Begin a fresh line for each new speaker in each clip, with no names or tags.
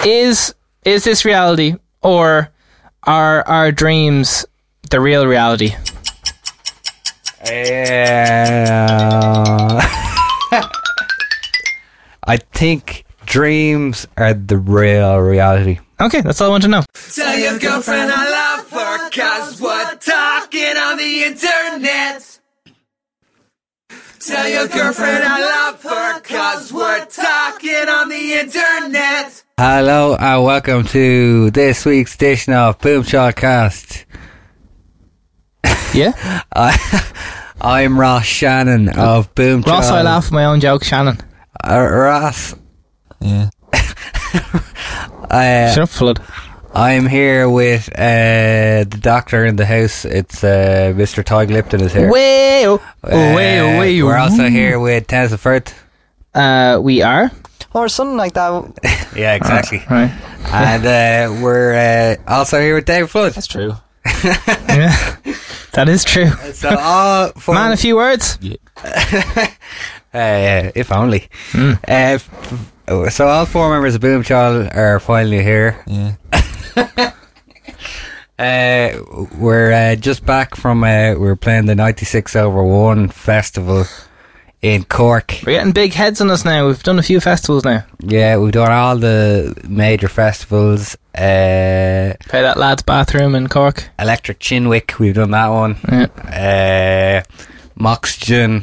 Is this reality, or are our dreams the real reality?
I think dreams are the real reality.
Okay, that's all I want to know.
Tell your girlfriend I love her, 'cause we're talking on the internet. Tell your girlfriend I love her, 'cause we're talking on the internet.
Hello and welcome to this week's edition of Boomshotcast.
Yeah?
I'm Ross Shannon of Boomshot.
Ross, I laugh at my own joke, Shannon.
Ross.
Yeah. Shut up, Flood.
I'm here with the doctor in the house. It's Mr. Tig Lipton is here.
We're
also here with Tennessee Firth.
We are.
Or something like that.
Yeah, exactly.
Right.
And we're also here with Dave Flood.
That's true.
Yeah, that is true.
So all four
Man, a few words.
if only. So all four members of Boomchild are finally here.
Yeah.
We're just back from we're playing the 96/1 festival in Cork.
We're getting big heads on us now. We've done a few festivals now.
Yeah, we've done all the major festivals.
Play that lad's bathroom in Cork.
Electric Chinwick, we've done that one.
Yeah.
Moxton.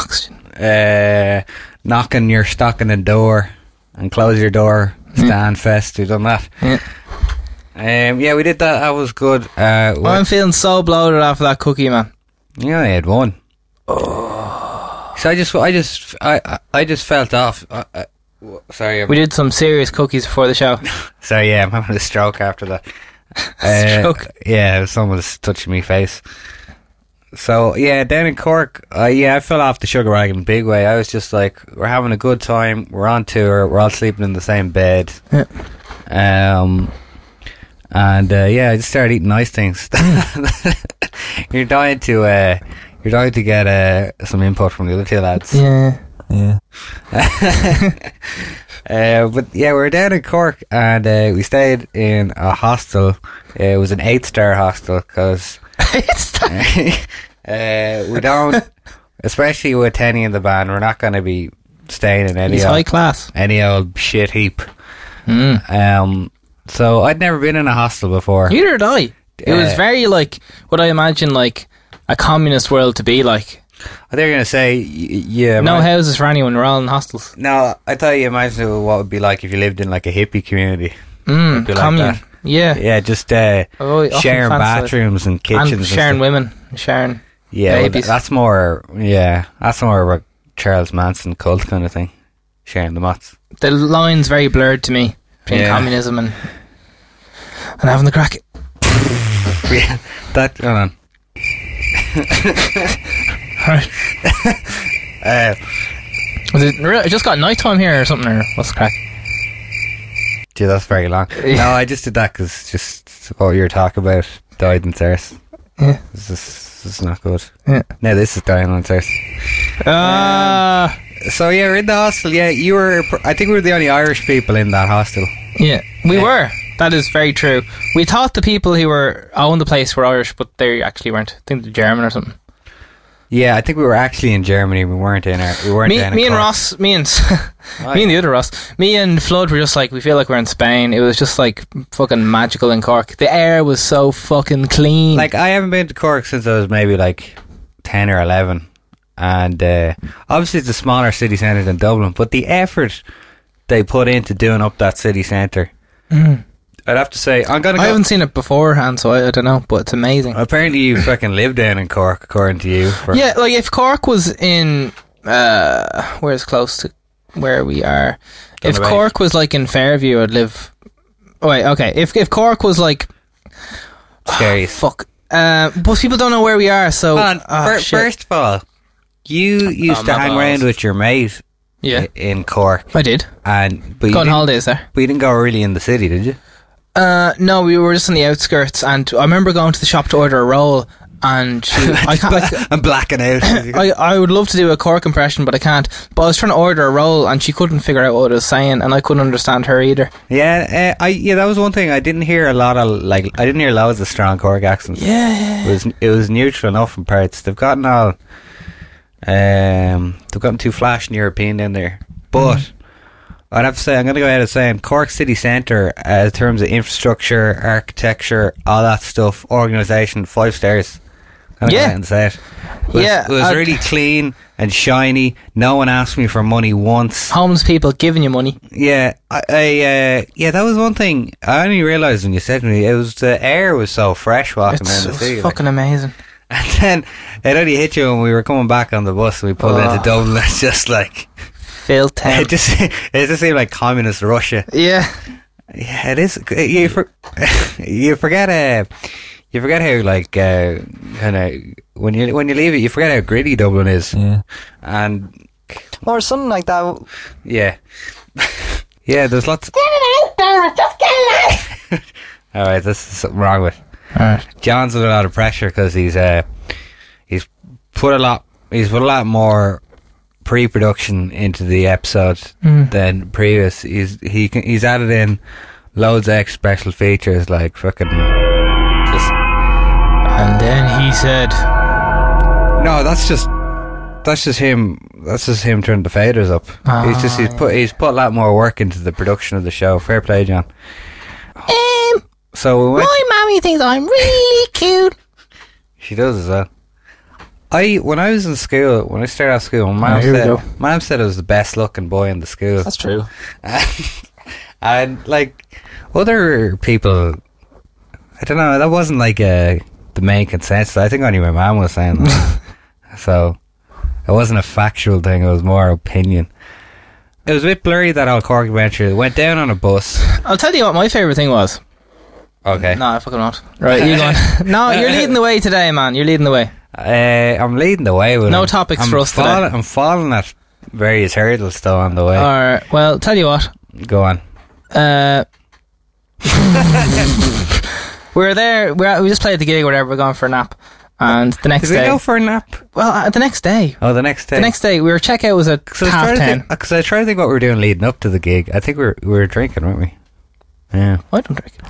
Knocking your stocking and door and close your door. Stand Fest, we've done that.
Yeah.
We did that. That was good.
I'm feeling so bloated after that cookie, man.
You only had one. So I just felt off. Sorry.
We did some serious cookies before the show.
Sorry, yeah, I'm having a stroke after that.
Stroke?
Yeah, someone was touching my face. So, yeah, down in Cork, I fell off the sugar wagon in a big way. I was just like, we're having a good time, we're on tour, we're all sleeping in the same bed.
Yeah.
I just started eating nice things. You're dying to get some input from the other two lads.
Yeah.
But yeah, we were down in Cork and we stayed in a hostel. It was an 8-star hostel because we don't, especially with Tenny in the band, we're not going to be staying in any
high class,
any old shit heap. So I'd never been in a hostel before.
Neither had I. It was very like what I imagine like a communist world to be like.
They're going to say, yeah.
No houses for anyone, we're all in hostels.
No, I thought you imagined what it would be like if you lived in like a hippie community.
Commune.
Like
yeah.
Yeah, just sharing bathrooms and kitchens.
And sharing women. Sharing babies.
That's more of a Charles Manson cult kind of thing. Sharing the mots.
The line's very blurred to me between communism and having the crack.
Yeah, hold on.
Right. It just got night time here or something, or what's the crack?
Gee, that's very long.
Yeah.
No, I just did that because just what you were talking about died in thirst.
Yeah.
This is not good.
Yeah.
No, this is dying on thirst. So yeah, we're in the hostel. Yeah, I think we were the only Irish people in that hostel.
Yeah, we were. That is very true. We thought the people who owned the place were Irish, but they actually weren't. I think they're German or something.
Yeah, I think we were actually in Germany. We weren't in
me and Ross, me and the other Ross, me and Flood were just like, we feel like we're in Spain. It was just like fucking magical in Cork. The air was so fucking clean.
Like, I haven't been to Cork since I was maybe like 10 or 11, and obviously it's a smaller city centre than Dublin, but the effort they put into doing up that city centre, I'd have to say, I
haven't seen it beforehand, so I don't know, but it's amazing.
Apparently you fucking live down in Cork, according to you.
Yeah, like if Cork was in where's close to where we are, if Cork was like in Fairview, I'd live. Oh wait, okay. If Cork was like
scary,
fuck. But people don't know where we are, so
first of all, you used to hang around with your mate.
Yeah,
in Cork.
I did.
But
go on holidays there.
But you didn't go really in the city, did you?
No, we were just on the outskirts, and I remember going to the shop to order a roll, and I can't.
I'm blacking out.
I would love to do a Cork impression, but I can't. But I was trying to order a roll, and she couldn't figure out what it was saying, and I couldn't understand her either.
Yeah, that was one thing. I didn't hear a lot of I didn't hear loads of strong Cork accents.
Yeah.
It was neutral enough in parts. They've gotten too flash and European in there, but. I'd have to say, I'm going to go ahead and saying Cork City Centre, in terms of infrastructure, architecture, all that stuff, organisation, 5 stars. I'm going to go ahead and say it. It was really clean and shiny. No one asked me for money once.
Homeless people giving you money.
Yeah, that was one thing. I only realised when you said to me, the air was so fresh walking down the city.
It's fucking amazing.
And then it only hit you when we were coming back on the bus and we pulled into Dublin. It's just like...
Town.
It just seemed like communist Russia.
Yeah,
it is. You forget how like kind of when you leave it, you forget how gritty Dublin is.
Yeah,
and
or something like that.
Yeah, yeah. There's lots. All right, this is something wrong with.
All right.
John's under a lot of pressure because he's put a lot more pre-production into the episode than previous. He's added in loads of extra special features like fucking just.
And then he said,
"No, that's just him. That's just him turning the faders up. He's put a lot more work into the production of the show. Fair play, John." So
my mommy thinks I'm really cute.
She does as well. When I was in school, when I started off school, my mum said I was the best looking boy in the school.
That's true.
And like other people, I don't know, that wasn't like the main consensus. I think only my mum was saying that. So it wasn't a factual thing, it was more opinion. It was a bit blurry, that whole Cork adventure. It went down on a bus.
I'll tell you what my favourite thing was.
Okay.
No, I fucking not. Right, you go on. No, you're leading the way today, man. You're leading the way.
I'm leading the way with
no topics for us today.
I'm falling at various hurdles still on the way.
Alright, well, tell you what.
Go on.
We're there. We just played the gig or whatever. We're going for a nap, and the next day.
Did we go for a nap?
Well, the next day.
Oh, the next day.
The next day, our checkout was at 10:30.
Because I was trying to think what we were doing leading up to the gig. I think we were drinking, weren't we? Yeah.
I don't drink.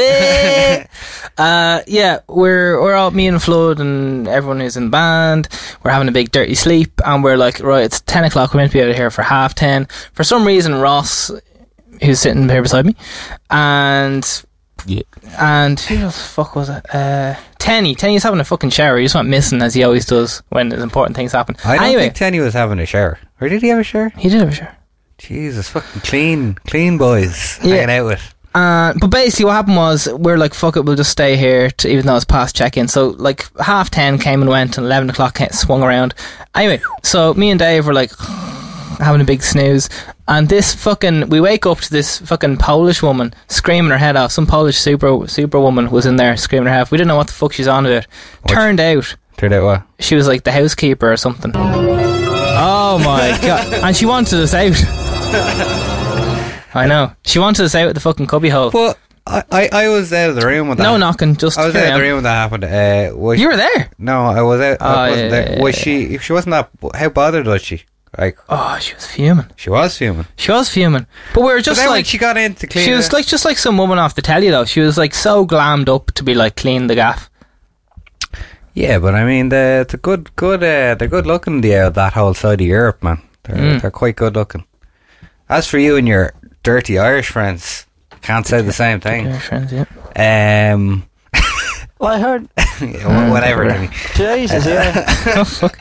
Yeah, we're all, me and Flood and everyone who's in the band, we're having a big dirty sleep, and we're like, right, it's 10 o'clock, we're meant to be out of here for 10:30. For some reason, Ross, who's sitting here beside me, and who the fuck was it? Tenny's having a fucking shower. He just went missing, as he always does when important things happen.
I don't think Tenny was having a shower. Or did he have a shower?
He did have a shower.
Jesus, fucking clean boys hanging out with.
But basically what happened was, we're like, fuck it, we'll just stay here even though it's past check-in. So like 10:30 came and went, and 11 o'clock swung around. Anyway, so me and Dave were like having a big snooze, and we wake up to this fucking Polish woman screaming her head off. Some Polish super woman was in there screaming her head off. We didn't know what the fuck she's on about. Turned out
what?
She was like the housekeeper or something. Oh my god. And she wanted us out. I know. She wanted us out at the fucking cubbyhole.
But I was out of the room with that.
No knocking, just
I was out of the room when that happened.
You were there?
No, I was out. I wasn't there. Was she? If she wasn't that, how bothered was she? Like,
she was fuming.
She was fuming.
But we were just like,
she got in to clean.
She was like just like some woman off the telly though. She was like so glammed up to be like clean the gaff.
Yeah, but I mean they're good looking. That whole side of Europe, man. They're quite good looking. As for you and your dirty Irish friends, can't say the same thing.
Irish friends, yeah.
Well, I heard.
Whatever.
Jesus, yeah.
Oh fuck.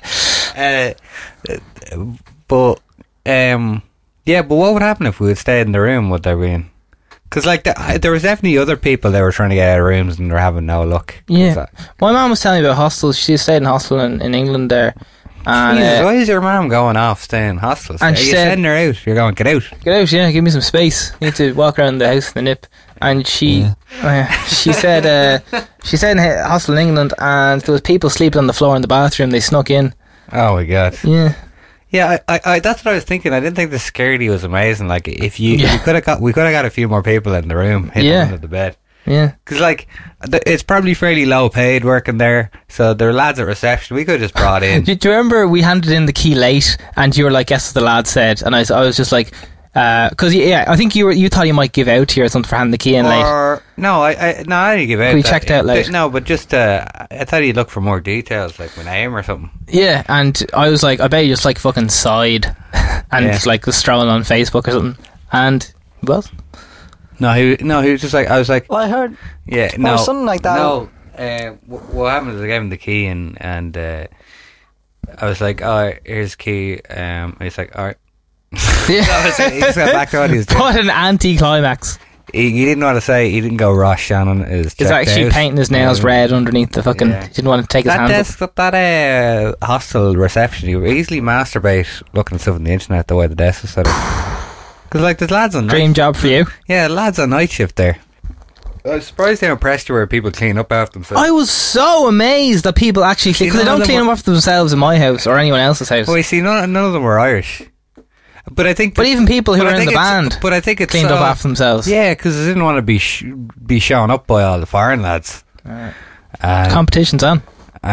But what would happen if we had stayed in the room? Would there be? Because like there was definitely other people that were trying to get out of rooms and they're having no luck.
Yeah, my mum was telling me about hostels. She stayed in a hostel in England there. And,
Jesus, why is your mum going off staying in hostels?
And she said,
sending her out. You're going, get out,
yeah, give me some space. You need to walk around the house in the nip. And she said in a hostel in England, and there was people sleeping on the floor in the bathroom. They snuck in.
Oh my god.
Yeah.
Yeah, I that's what I was thinking. I didn't think the security was amazing. Like, if we could have got a few more people in the room, hit them under the bed.
Yeah.
Because, like, it's probably fairly low paid working there. So there are lads at reception. We could have just brought in.
Do you remember we handed in the key late and you were like, guess what the lad said? And I was just like, because I think you thought you might give out to you or something for handing the key in late.
No, I didn't give out.
We checked out late.
No, but just I thought he'd look for more details, like my name or something.
Yeah, and I was like, I bet you just like fucking sighed and like was strolling on Facebook or something. And well,
no, he was just like, I was like,
Well, I heard.
yeah,
Or something like that.
No, what happened is I gave him the key and I was like, oh, here's the key. And he's like, all right.
yeah.
He just got back to what he was doing.
What an anti-climax.
He didn't know what to say. He didn't go Ross Shannon.
He's actually painting his nails red underneath the fucking.
Yeah.
He didn't want to take his
That
hands up.
desk, that hostel reception, you easily masturbate looking at stuff on the internet the way the desk is set up. Because, like, there's lads on
Dream job for you.
Yeah, lads on night shift there. I was surprised how impressed you were people clean up after themselves.
I was so amazed that people actually
See,
because they
none of
don't
them
clean
were-
up after themselves in my house or anyone else's house.
Well, you see, none of them were Irish. But I think...
But even people who
but
were
I
in the
think it's-
band
But I think it's...
cleaned up after themselves.
Yeah, because I didn't want to be shown up by all the foreign lads.
Competition's on.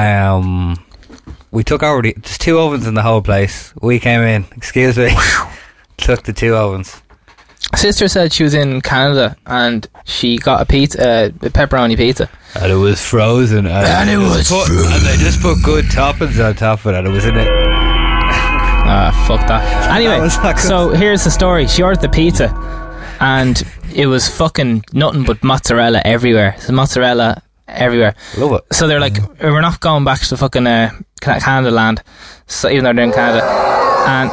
We took over there's 2 ovens in the whole place. We came in, excuse me, took the 2 ovens.
Sister said she was in Canada and she got a pizza, a pepperoni pizza.
And it was frozen. And
it was
And they just put good toppings on top of it, and it was in it.
Ah, fuck that. Anyway,
That was not good.
so here's the story. She ordered the pizza and it was fucking nothing but mozzarella everywhere. There's mozzarella everywhere.
Love it.
So they're like, we're not going back to fucking Canada land. So even though they're in Canada. And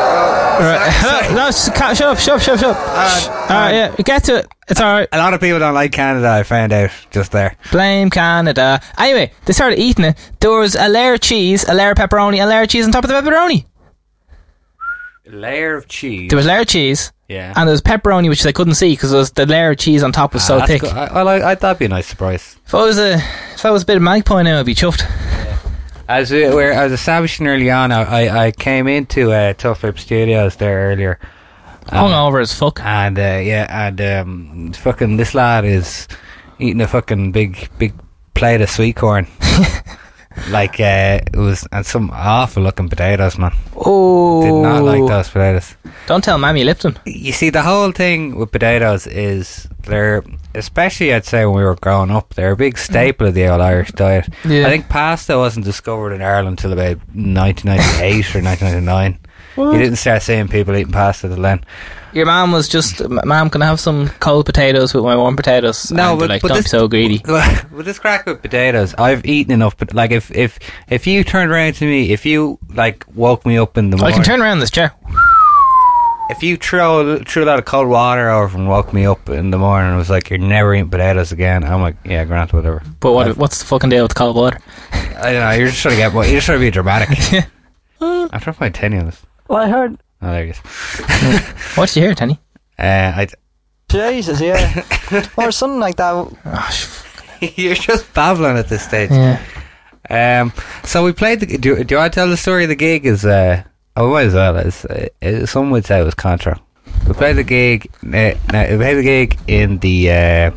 right. No, shut up. Alright, yeah, get to it. It's alright.
A lot of people don't like Canada, I found out just there.
Blame Canada. Anyway, they started eating it. There was a layer of cheese, a layer of pepperoni, a layer of cheese on top of the pepperoni.
A layer of cheese.
There was a layer of cheese,
Yeah.
and there was pepperoni, which they couldn't see because the layer of cheese on top was so
That's
thick.
good. I thought that'd be a nice surprise.
If I was a bit of magpie now, I'd be chuffed.
As I was establishing early on, I came into Tough Flip Studios there earlier.
Hungover as fuck.
And fucking this lad is eating a fucking big plate of sweet corn. Like it was, and some awful looking potatoes, man.
Oh,
Did not like those potatoes.
Don't tell Mammy Lipton.
You see, the whole thing with potatoes is they're, especially I'd say when we were growing up, they're a big staple of the old Irish diet.
Yeah.
I think pasta wasn't discovered in Ireland until about 1998 or 1999.
What?
You didn't start seeing people eating pasta till then.
Your mum was just, Mum, can I have some cold potatoes with my warm potatoes?
No,
And they're
but-
like,
but
don't
this-
be so greedy.
With this crack with potatoes, I've eaten enough. But like, if you turned around to me, if you like woke me up in the
I
morning,
can turn around this chair.
if you threw a lot of cold water over and woke me up in the morning and was like, "You're never eating potatoes again," I'm like, "Yeah, grant, whatever."
But what's the fucking deal with cold water?
I don't know. You're just trying to you're just trying to be dramatic. I'm trying to find Tenny on this.
Well, I heard.
Oh, there he is.
What did you hear, Tenny?
Jesus, yeah. Or something like that.
Oh,
You're just babbling at this stage.
yeah.
So we played the. Do you want to tell the story of the gig? Is we might as well. Some would say it was Contra. We played the gig. We played the gig in the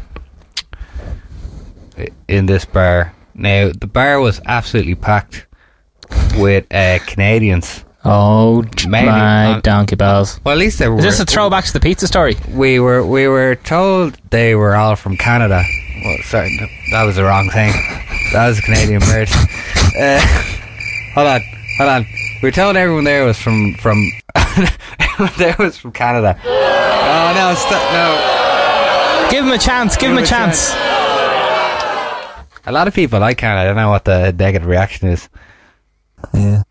in this bar. Now the bar was absolutely packed with Canadians.
Oh,
Mainly
my
on-
donkey balls.
Well, at least they were.
Is this a throwback to the pizza story?
We were told they were all from Canada. Well, sorry, that was the wrong thing. That was a Canadian word. Hold on. We were told everyone there was from everyone there was from Canada. Oh no, no.
Give him a chance. Give him a chance.
A lot of people like Canada. I don't know what the negative reaction is.
Yeah.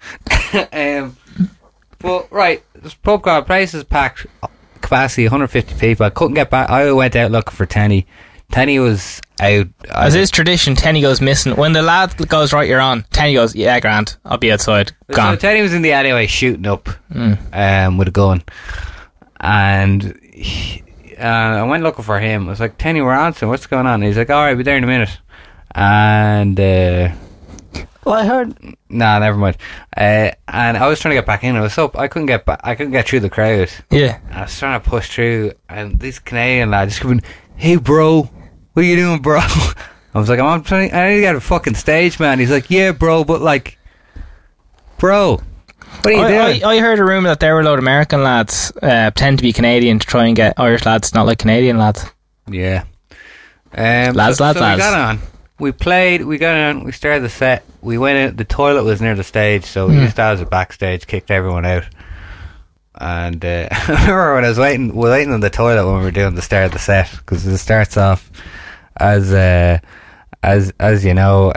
But right, this pub got places packed, capacity 150 people. I couldn't get back. I went out looking for Tenny. Tenny was out.
As is tradition, Tenny goes missing. When the lad goes, right, you're on, Tenny goes, yeah, Grant, I'll be outside.
So
Gone.
Tenny was in the alleyway shooting up with a gun, and I went looking for him. I was like, Tenny, we're on, so what's going on? And he's like, alright, be there in a minute. And
Well, I heard.
nah, never mind. And I was trying to get back in. I was up. I couldn't get back. I couldn't get through the crowd.
Yeah.
I was trying to push through, and these Canadian lads just going, "Hey, bro, what are you doing, bro? I was like, I need to get a fucking stage, man. He's like, yeah, bro, but like, bro, what are you doing?
I heard a rumour that there were a load of American lads pretend to be Canadian to try and get Irish lads not like Canadian lads.
Yeah.
Lads.
We got on. We played, we got on, we started the set. We went in, the toilet was near the stage, so we used to have it backstage, kicked everyone out. And I remember when I was waiting on the toilet when we were doing the start of the set, because it starts off as you know,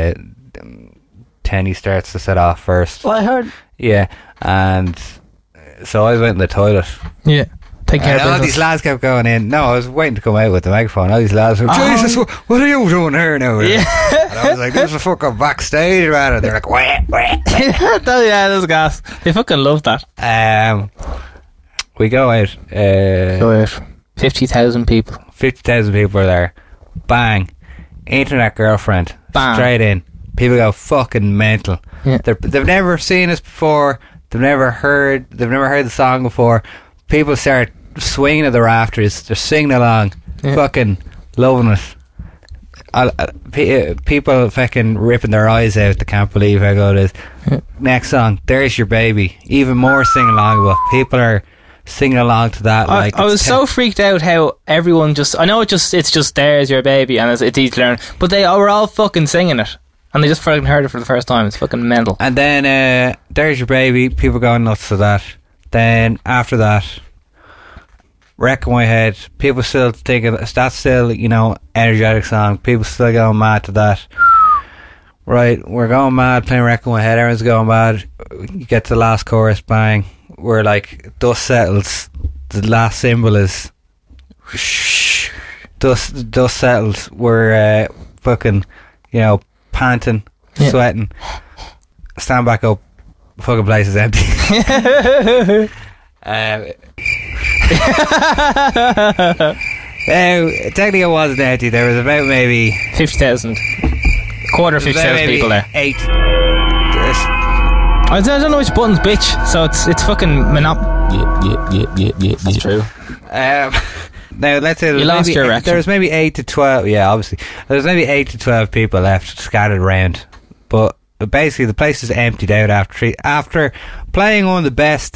Tenny starts the set off first.
Well, I heard.
Yeah, and so I went in the toilet.
Yeah. Take care
And
of
all
business.
these lads kept going in. No, I was waiting to come out with the megaphone. All these lads were, Jesus, what are you doing here now?
Yeah.
And I was like, this is fucking backstage, man. And they're like, wah.
Yeah, those gas. They fucking love that.
We go out.
Go out. 50,000 people.
50,000 people are there. Bang. Internet girlfriend.
Bang.
Straight in. People go fucking mental.
Yeah.
They've never seen us before. They've never heard the song before. People start swinging at the rafters. They're singing along.
Yeah.
Fucking loving it. People fucking ripping their eyes out. They can't believe how good it is.
Yeah.
Next song, There's Your Baby. Even more singing along. But people are singing along to that.
I was so freaked out how everyone just... I know it's just There's Your Baby and it's easy to learn, but they were all fucking singing it. And they just fucking heard it for the first time. It's fucking mental.
And then There's Your Baby. People going nuts to that. Then after that, Wrecking My Head. People still thinking that's still, you know, energetic song. People still going mad to that. Right, we're going mad playing Wrecking My Head. Everyone's going mad. You get to the last chorus, bang. We're like, dust settles. The last symbol is shh. Dust settles. We're fucking, you know, panting, sweating. Stand back up. Fucking place is empty. Technically it wasn't empty. There was about maybe
50,000. Quarter of 50,000 people there.
8.
I don't know which button's bitch, so it's fucking
Yeah. That's true.
Now let's say
You lost your erection.
there was maybe 8 to 12. Yeah, obviously there was maybe 8 to 12 people left scattered around, but basically the place was emptied out after playing one of the best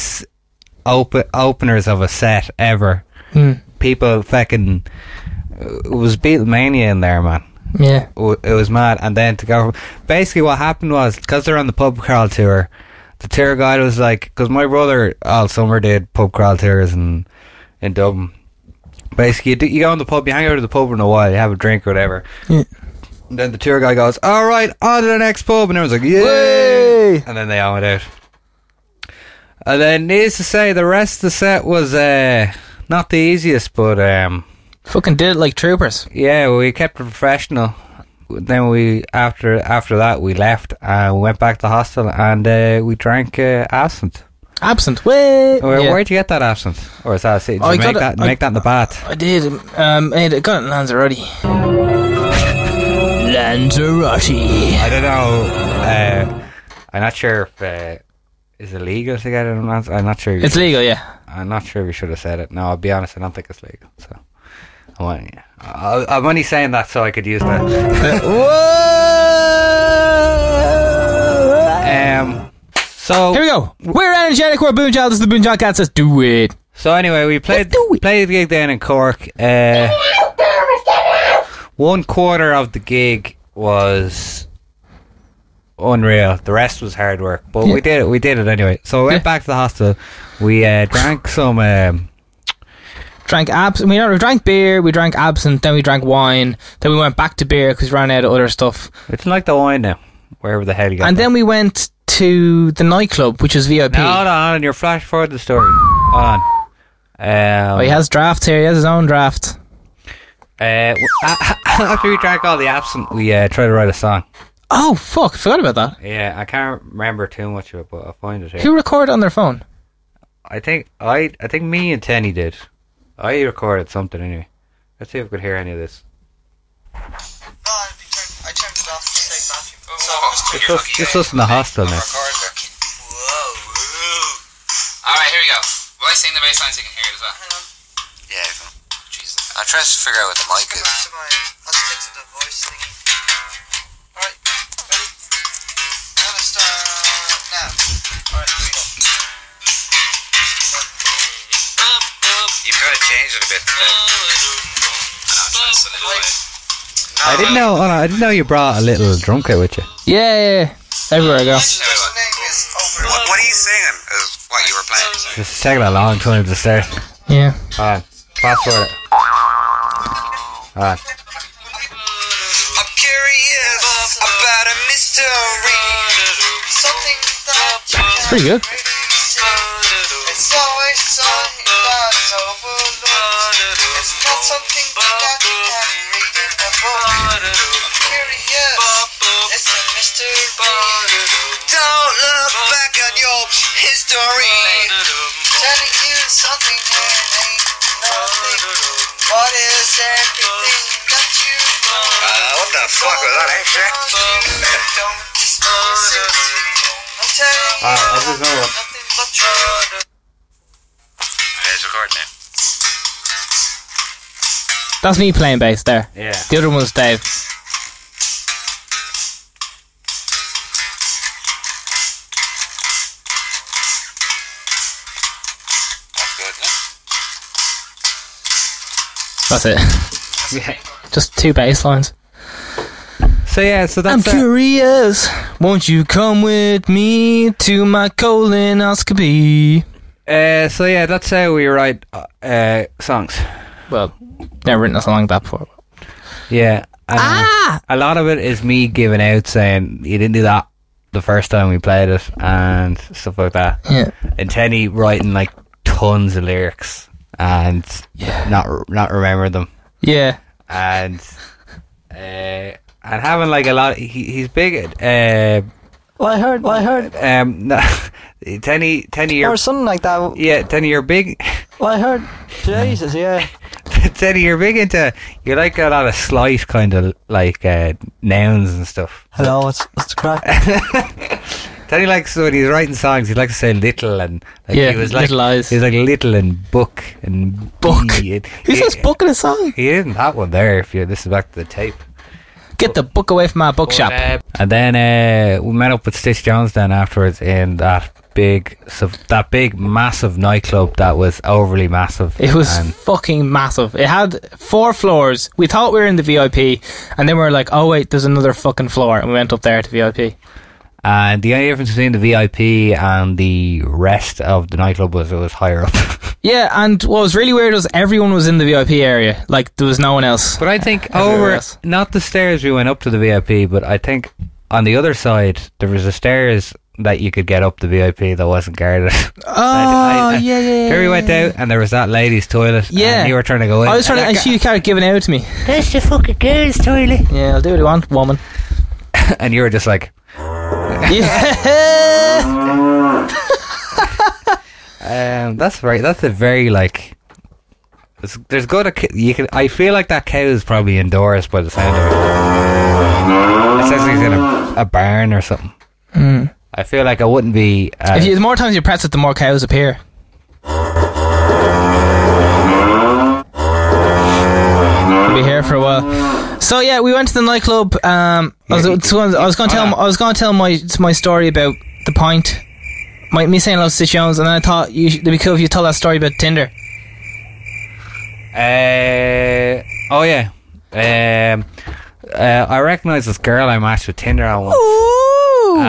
openers of a set ever. People fucking, it was Beatlemania in there, man.
Yeah.
It was mad. And then to go, basically what happened was, because they're on the pub crawl tour, the tour guide was like, because my brother all summer did pub crawl tours in Dublin. Basically you go in the pub, you hang out at the pub in a while, you have a drink or whatever.
Yeah.
And then the tour guy goes, alright, on to the next pub. And everyone's like, yay! And then they all went out. And then needless to say, the rest of the set was not the easiest, but
Fucking did it like troopers.
yeah, we kept it professional. Then we after that we left and we went back to the hostel and we drank absinthe.
Absent. Way.
Where'd you get that absinthe? Or is that did you
I
make
got it-
that in the bath?
I did. I got it in Lanzarote. Lanzarote.
I don't know. I'm not sure if is it legal to get it in Lanzarote. I'm not sure.
It's legal, yeah.
I'm not sure we should have said it. No, I'll be honest, I don't think it's legal. So I'm only saying that so I could use that. So
Here we go. We're energetic. We're Boonchild. This is the Boonchild Cats. Let's do it.
So anyway, we played the gig down in Cork. 1/4 of the gig was unreal. The rest was hard work, but we did it anyway. So we went back to the hostel. We drank some.
Drank absinthe. We drank beer. We drank absinthe. Then we drank wine. Then we went back to beer because we ran out of other stuff.
It's like the wine now, wherever the hell you got.
And then we went to the nightclub, which was VIP.
No, hold on, you're flash forward the story. Hold on.
He has drafts here. He has his own draft.
After we drank all the absinthe, we tried to write a song.
Oh fuck! I forgot about that.
Yeah, I can't remember too much of it, but I'll find it here.
Who recorded on their phone?
I think me and Tenny did. I recorded something anyway. Let's see if we could hear any of this.
I turned it off to save battery.
It's us in the hostel now.
Alright, here we go. Will I sing the bass line so you can hear it as well? Hang on. Yeah, Jesus.
I'm trying to figure out what the mic
Go
is.
back to mine. I'll stick to the voice thingy. Alright, ready? I'm gonna start now. Alright, here we go.
You've got to change it a bit.
I didn't know. Oh no, I didn't know you brought a little drum kit with you.
Yeah. Everywhere I go.
His name is Over.
What are you singing? Is what you were playing?
It's taking a long time to start.
Yeah.
Alright, fast forward. Alright.
I'm curious about a mystery.
Something that you
It's pretty good.
really see. It's always something that's overlooked. It's not something that you can read in a book. I'm curious. It's a mystery.
Don't look back on your history.
Telling you something that ain't nothing. What is everything that you know?
What the fuck was that, shit?
Don't dismiss it. I'm telling you
I just know what.
nothing but truth.
It's recording now.
That's me playing bass there.
Yeah.
The other one was Dave.
That's good, isn't it?
That's it.
Yeah.
Just 2 bass lines.
So yeah, so
I'm
that's
curious. Won't you come with me to my colonoscopy?
so yeah, that's how we write songs.
Well, never written a song like that before.
Yeah. A lot of it is me giving out saying you didn't do that the first time we played it and stuff like that.
Yeah.
And Tenny writing like tons of lyrics and not remember them.
Yeah.
And having like a lot. He's big at.
Well, I heard.
No, Tenny, you're,
Or something like that.
yeah, Tenny, you're big.
Well, I heard. Jesus, yeah.
Tenny, you're big into. You like a lot of slight kind of like nouns and stuff.
Hello, what's the crack?
Tenny likes when he's writing songs. He likes to say little and like,
Yeah,
he was like
little eyes.
He was like little and book and
Book.
bee and-
Who says book in a song?
He didn't have one there. If you listen back to the tape.
Get the book away from my bookshop.
And then we met up with Stitch Jones then afterwards in that big massive nightclub that was overly massive.
It was
And
fucking massive. It had 4 floors. We thought we were in the VIP, and then we were like, oh wait, there's another fucking floor, and we went up there to VIP.
And the only difference between the VIP and the rest of the nightclub was it was higher up.
Yeah, and what was really weird was everyone was in the VIP area. Like, there was no one else.
But I think
Everywhere
over,
else.
not the stairs we went up to the VIP, but I think on the other side there was a stairs that you could get up the VIP that wasn't guarded.
Oh, yeah.
There we went out and there was that ladies' toilet.
Yeah.
And you were trying to go in.
I was trying to, and she started giving it out to me.
That's the fucking girls' toilet.
Yeah, I'll do what I want, woman.
And you were just like,
Yeah.
that's right. That's a very like. There's good. You can. I feel like that cow is probably indoors by the sound of it. It says he's in a barn or something. I feel like I wouldn't be.
The more times you press it, the more cows appear. We'll be here for a while. So yeah, we went to the nightclub. I was going to tell my story about the pint. Me saying lots of Stitch Jones, and then I thought it'd be cool if you told that story about Tinder.
Oh yeah. I recognise this girl I matched with Tinder on once.
Ooh.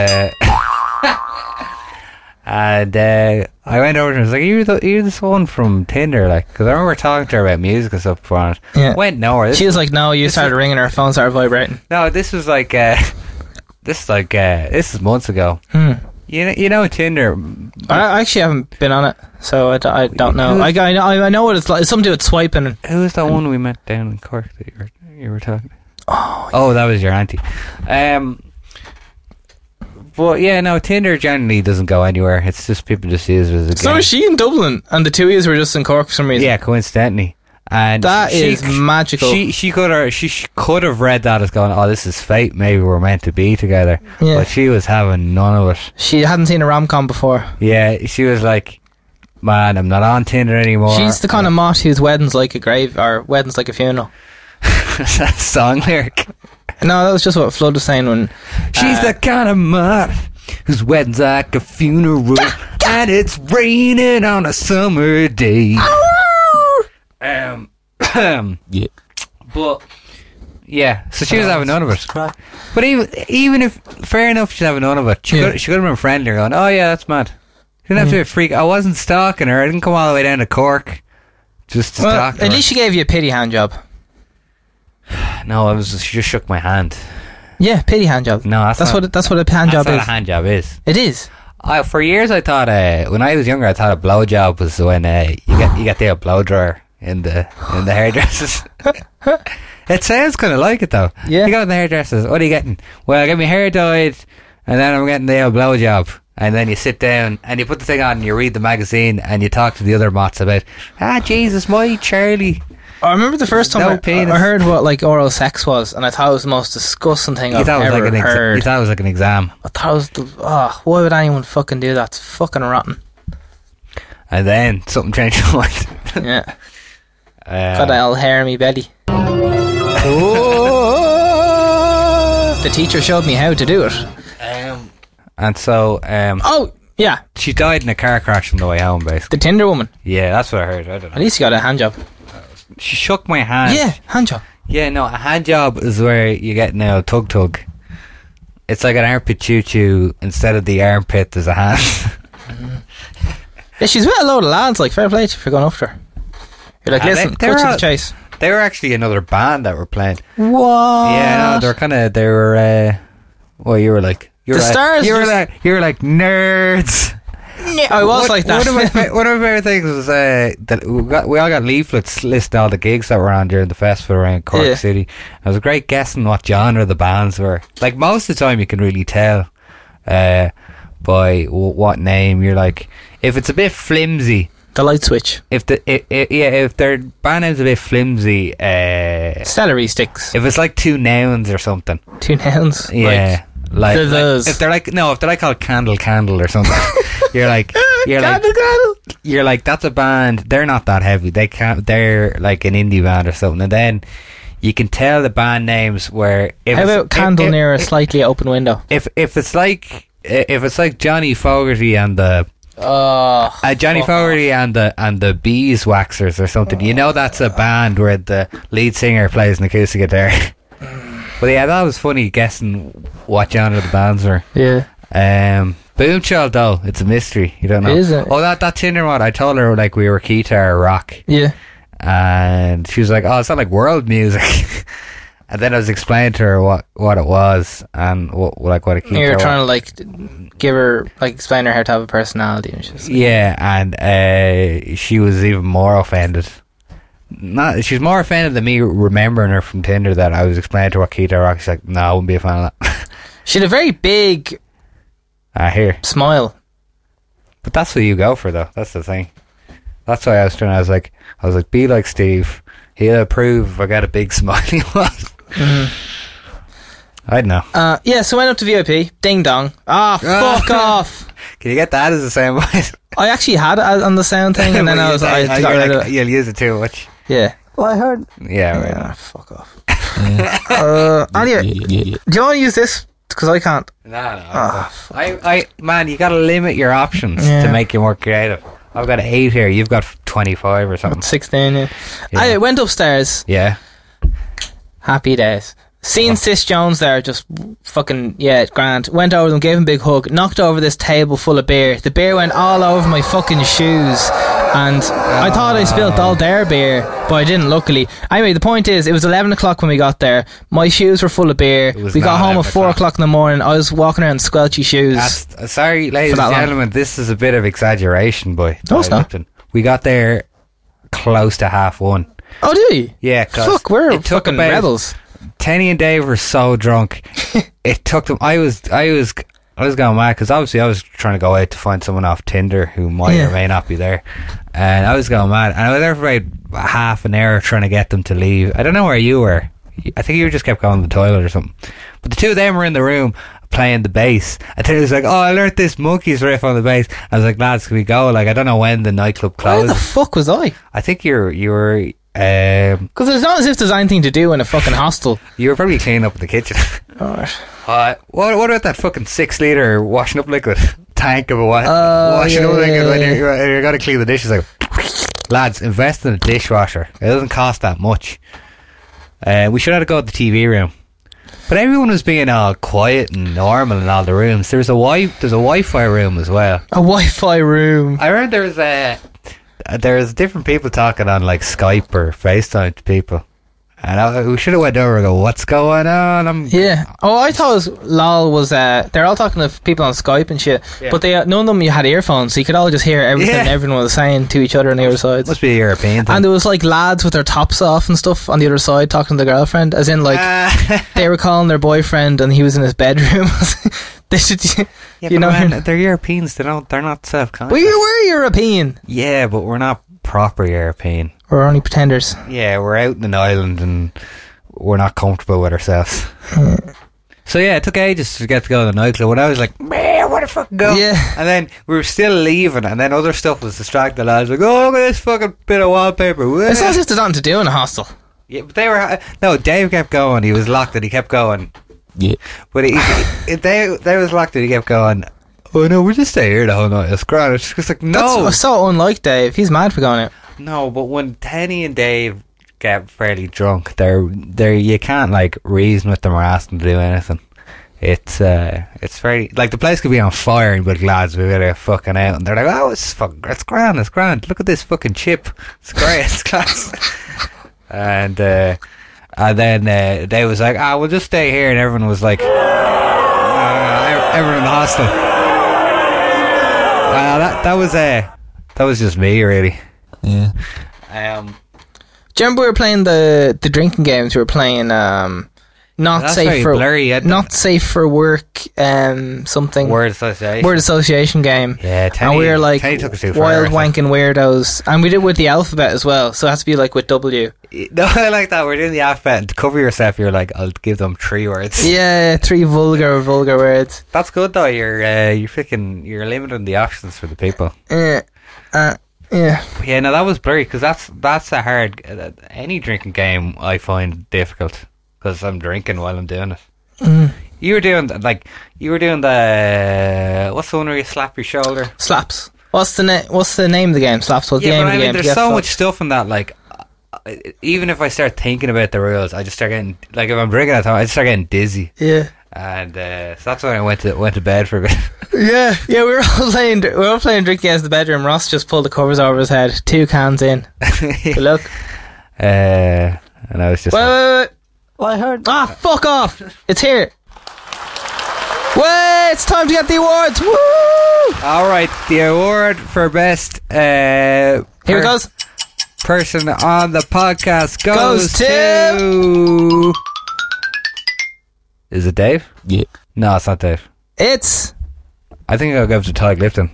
And I went over to her and was like, you're this one from Tinder, like, because I remember talking to her about music and stuff before it.
Yeah.
Went nowhere.
She was like, "No," you started ringing, her phone started vibrating.
No, this was like this is months ago. You know Tinder.
I actually haven't been on it, so I don't know. I know what it's like. It's something to do with swiping.
Who was that one we met down in Cork that you were talking to? Oh, that was your auntie. But yeah, no, Tinder generally doesn't go anywhere. It's just people just use it as a game.
So is she in Dublin, and the two of you were just in Cork for some reason?
Yeah, coincidentally. And
That is magical.
She could have read that as going, oh, this is fate. Maybe we're meant to be together.
Yeah.
But she was having none of it.
She hadn't seen a rom-com before.
Yeah, she was like, man, I'm not on Tinder anymore.
She's the kind of mott whose wedding's like a grave, or wedding's like a funeral.
Is that a song lyric?
No, that was just what Flood was saying when...
She's the kind of mott whose wedding's like a funeral, and it's raining on a summer day.
Yeah.
But yeah, so she was having none of it. But even if, fair enough, she's having none of it. She could have been friendlier, going, "Oh yeah, that's mad." She didn't have to be a freak. I wasn't stalking her. I didn't come all the way down to Cork just to stalk her.
At least she gave you a pity hand job.
No, she just shook my hand.
Yeah, pity hand job.
No, that's
what a hand job
That's
is.
what a hand job is.
It is.
For years, I thought when I was younger, I thought a blow job was when you get the blow dryer in the hairdressers. It sounds kind of like it though.
Yeah.
You go to the hairdressers. What are you getting? Well, I get my hair dyed, and then I'm getting the blow job. And then you sit down and you put the thing on and you read the magazine and you talk to the other mots about, Jesus, my Charlie.
I remember the first time I heard what like oral sex was, and I thought it was the most disgusting thing I've ever heard.
You thought it was like an exam.
I thought it was why would anyone fucking do that? It's fucking rotten.
And then something changed my mind.
Yeah. Got that old hair in me belly. The teacher showed me how to do it.
And so,
oh yeah,
she died in a car crash on the way home, basically.
the Tinder woman.
Yeah, that's what I heard. I don't know.
At least you got a hand job.
She shook my hand.
Yeah, hand job.
Yeah, no, a hand job is where you get now tug. It's like an armpit choo-choo. Instead of the armpit, there's a hand.
Yeah, she's with a load of lads. Like, fair play to you for going after her. You're like, listen, cut to the chase.
They were actually another band that were playing.
What?
Yeah, no, they were. Well, you were like.
The stars.
You were like nerds.
Yeah, I was like that.
One of my favorite things was that we all got leaflets listing all the gigs that were on during the festival around Cork City. It was great guessing what genre the bands were. Like most of the time, you can really tell by what name. You're like, if it's a bit flimsy,
the Light Switch.
If their band name's a bit flimsy,
Celery Sticks.
If it's like two nouns or something.
Two nouns.
Yeah. Like if they're like called Candle or something, you're like that's a band. They're not that heavy. They're like an indie band or something. And then you can tell the band names where.
How about Candle near a slightly open window?
If it's like Johnny Fogerty and the Johnny Fogerty and the Beeswaxers or something, you know that's a band where the lead singer plays an acoustic guitar. But yeah, that was funny guessing what genre the bands were.
Yeah.
Boomchild though, it's a mystery. You don't know.
Is it?
Oh, that Tinder mod, I told her like we were guitar rock.
Yeah.
And she was like, "Oh, it's not like world music." And then I was explaining to her what it was and what a guitar was.
You were trying to like give her explain her how to have a personality and shit.
Yeah, and she was even more offended. She's more offended than me remembering her from Tinder that I was explaining to her what guitar rock. She's like, "No, I wouldn't be a fan of that."
She had a very big smile.
But that's what you go for though. That's the thing. That's why I was like, be like Steve. He'll approve if I got a big smiley one. I don't know.
Yeah, so I went up to VIP. Ding dong. Fuck off.
Can you get that as the sound voice?
I actually had it on the sound thing, and then I got rid of it.
You'll use it too much.
Yeah.
Well, I heard.
Yeah, right.
Yeah, fuck off. Anyway, do you want to use this? Because I can't.
No. Man, you got to limit your options to make you more creative. I've got 8 here. You've got 25 or something.
16. Yeah. I went upstairs.
Yeah.
Happy days. Seen Sis Jones there, just fucking, grand. Went over them, gave him a big hug, knocked over this table full of beer. The beer went all over my fucking shoes, and I thought I spilled all their beer, but I didn't, luckily. Anyway, the point is, it was 11 o'clock when we got there. My shoes were full of beer. We got home at 4 o'clock in the morning. I was walking around in squelchy shoes.
Sorry, ladies and gentlemen, this is a bit of exaggeration, boy.
No, it's not.
We got there close to 1:30.
Oh, did we?
Yeah,
fuck, we're fucking rebels.
Tenny and Dave were so drunk. It took them. I was going mad because obviously I was trying to go out to find someone off Tinder who might or may not be there, and I was going mad. And I was there for about half an hour trying to get them to leave. I don't know where you were. I think you just kept going to the toilet or something. But the two of them were in the room. playing the bass. And then he was like, oh, I learnt this Monkeys riff on the bass. I was like, lads, can we go? Like, I don't know when the nightclub
Where the
closed.
fuck was I?
I think you were
Because it's not as if there's anything to do in a fucking hostel.
you were probably cleaning up in the kitchen.
Alright.
What about that fucking 6-litre washing up liquid tank of a washing
yeah,
up liquid
yeah,
when
yeah.
you're going to clean the dishes? Like, lads, invest in a dishwasher. It doesn't cost that much. We should have to go to the TV room. But everyone was being all quiet and normal in all the rooms. There's a Wi-Fi room as well.
A Wi-Fi room.
I heard there's different people talking on like Skype or FaceTime to people. And we should have went over and go, what's going on?
Yeah. Oh, I thought it was LOL was they're all talking to people on Skype and shit.
Yeah.
But none of them had earphones, so you could all just hear everything
Yeah.
everyone was saying to each other on the other side.
Must be a European thing.
And there was like lads with their tops off and stuff on the other side talking to their girlfriend, as in like they were calling their boyfriend and he was in his bedroom. They should, you know,
man, they're Europeans. They're not self-conscious.
we're European.
Yeah, but we're not proper European.
We're only pretenders.
Yeah, we're out in an island and we're not comfortable with ourselves. So yeah, it took ages to get to go to the nightclub, and I was like, man, where the fuck go?
Yeah.
And then we were still leaving, and then other stuff was distracting the lads. Like, oh, look at this fucking bit of wallpaper.
It's not as if there's nothing to do in a hostel.
Yeah, but they were... No, Dave kept going. He was locked and he kept going.
Yeah.
But they was locked and he kept going, oh no, we'll just stay here the whole night. It's grand. It's just like, no.
That's so unlike Dave. He's mad for going out.
No, but when Tenny and Dave get fairly drunk, they're you can't like reason with them or ask them to do anything. It's very like the place could be on fire and be like, lads, we gotta fucking out, and they're like, oh, it's grand. Look at this fucking chip. It's great. It's class. And then they was like, we'll just stay here, and everyone was like, everyone in the hostel. That was just me, really.
Yeah.
Do you remember we were playing the drinking games? We were playing not
That's very
safe for
blurry, isn't it?
not safe for work something
Word association.
word association game.
Yeah,
and we were like
Tenny took us too far,
wild
I think.
wanking weirdos, and we did it with the alphabet as well. So it has to be like with W.
No, I like that. We're doing the alphabet, and to cover yourself, you're like, I'll give them 3 words.
Yeah, 3 vulgar words.
That's good though. You're limiting the options for the people.
Yeah.
Yeah, no, that was blurry because that's a hard. Any drinking game I find difficult because I'm drinking while I'm doing it. You were doing the what's the one where you slap your shoulder?
Slaps. What's the name of the game? Slaps. What's the
Yeah,
name
but
of
I
the
mean,
game?
there's so much stuff in that. Like, even if I start thinking about the rules, I just start getting like if I'm drinking at time, I just start getting dizzy.
Yeah.
And so that's when I went to bed for a bit.
Yeah, we were all playing drink games in the bedroom. Ross just pulled the covers over his head, 2 cans in. Good luck.
And I was just
Wait.
Well, I heard.
Fuck off! It's here. Wait, it's time to get the awards. Woo!
all right, the award for best
Here it goes.
person on the podcast
Goes to-
Is it Dave?
Yeah.
No, it's not Dave.
It's
I think I'll give it to Tyg Lipton.